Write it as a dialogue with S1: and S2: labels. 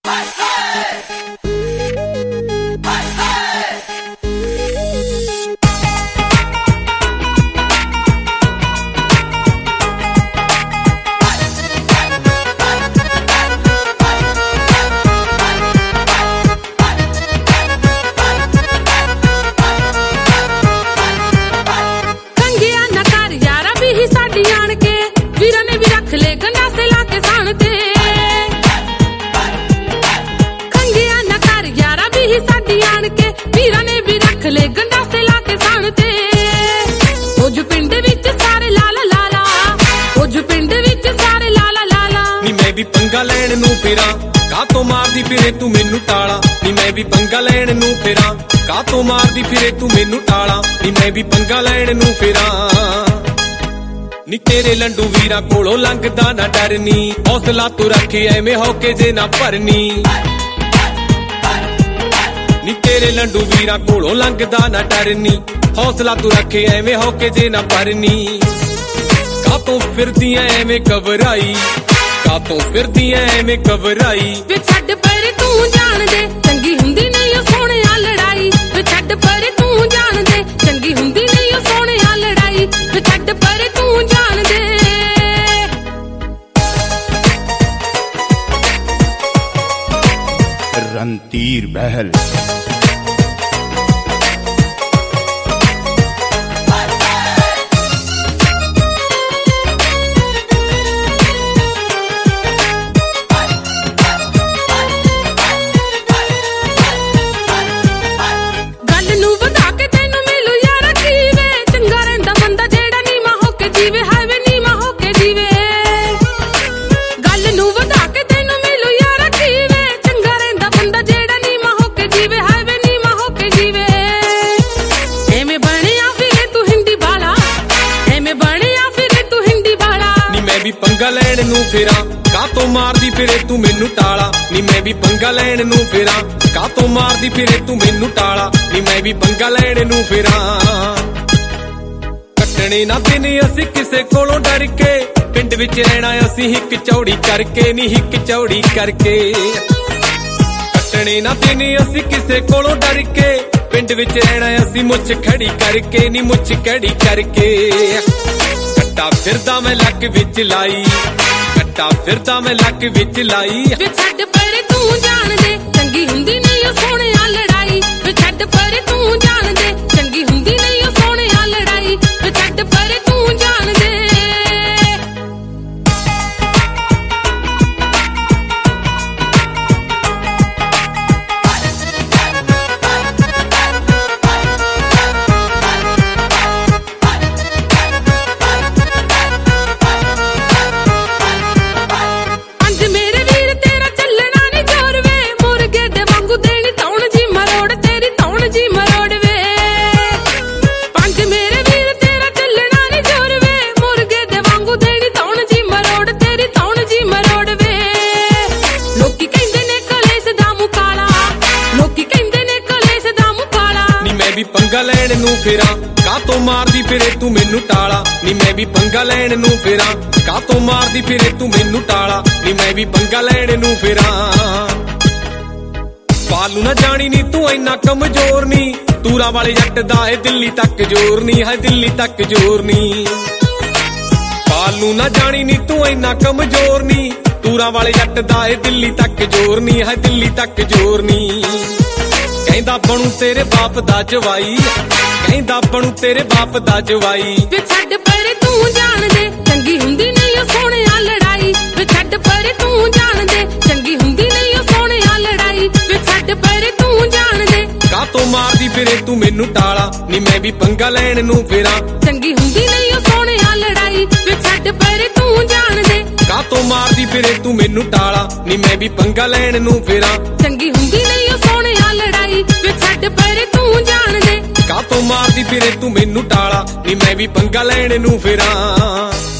S1: पंगा लैण नूं फिरां कातों मारदी फिरे तू मैनू टाला नी मैं भी पंगा लैण नूं फिरां कातों मारदी फिरे तू मैनू टाला नी मैं भी पंगा लैण नूं फिरां नी तेरे लंडू वीरां कोलों लंघदा ना डरनी हौसला तू रखे एवें होके जे ना भरनी नी तेरे लंडू वीरां कोलों लंघदा ना डरनी हौसला तू रखे एवें होके जे ना भरनी कातों फिरदियां एवें घबराई कातों फिरदियां एवें घबराई
S2: वे छड्ड पर तू जान दे चंगी हुंदी नहीं ओ सोहणिया लड़ाई वे छड्ड पर तू जान दे चंगी हुंदी नहीं ओ सोहणिया लड़ाई वे छड्ड पर तू जान दे
S3: रणधीर बहल
S1: पंगा लैण नूं फिरां कातों मारदी फिरे तू मैनू टाला नी मैं भी पंगा लैण नूं फिरां कातों मारदी फिरे तू मैनू टाला नी मैं भी पंगा लैण नूं फिरां कट्टणे ना दिन असीं किसे कोलों डर के पिंड विच रहना असीं हिक चौड़ी करके नी हिक चौड़ी करके कट्टणे ना दिन असीं किसे कोलों डर के पिंड विच रहना असीं मुछ खड़ी करके नी मुछ खड़ी करके कट्टा फिरदा मैं लक विच लाई कट्टा फिरदा मैं लक विच लाई
S2: वे छड्ड पर तू जान दे चंगी हुंदी नहीं ओ सोहणिया लड़ाई वे छड्ड पर तू जान दे चंगी हुंदी नहीं ओ सोहणिया लड़ाई वे छड्ड पर तू जान दे
S1: पंगा लैण नूं फिरां कातों मारदी फिरे तू मैनू टाला नी मैं भी पंगा लैण नूं फिरां कातों मारदी फिरे तू मैनू टाला नी मैं भी पंगा लैण नूं फिरां पालू ना जानी नी तू इन्ना कमजोर नी तूरा वाले जट दा है दिल्ली तक जोर नी है दिल्ली तक जोर नी पालू ना जानी नी तू इन्ना कमजोर नी तूरा वाले जट दा है दिल्ली तक जोर नी है दिल्ली तक जोर नी कहंदा बनू तेरे बाप दा जवाई कहंदा बनू तेरे बाप दा जवाई
S2: वे छड्ड पर तू जान दे चंगी हुंदी नहीं ओ सोहणिया लड़ाई वे छड्ड पर तू जान दे चंगी हुंदी नहीं ओ सोहणिया लड़ाई वे छड्ड पर तू जान दे
S1: कातों मारदी फिरे तू मैनू टाला नी मैं भी पंगा लैण नूं फिरां
S2: चंगी हुंदी नहीं ओ सोहणिया लड़ाई वे छड्ड पर तू जान दे
S1: कातों मारदी फिरे तू मैनू टाला नी मैं भी पंगा लैण नूं फिरां
S2: चंगी हुंदी नहीं ओ सोहणिया लड़ाई वे छड्ड पर तू जान दे
S1: कातों मारदी फिरे तू मैनू टाला नी मैं भी पंगा लैण नूं फिरां।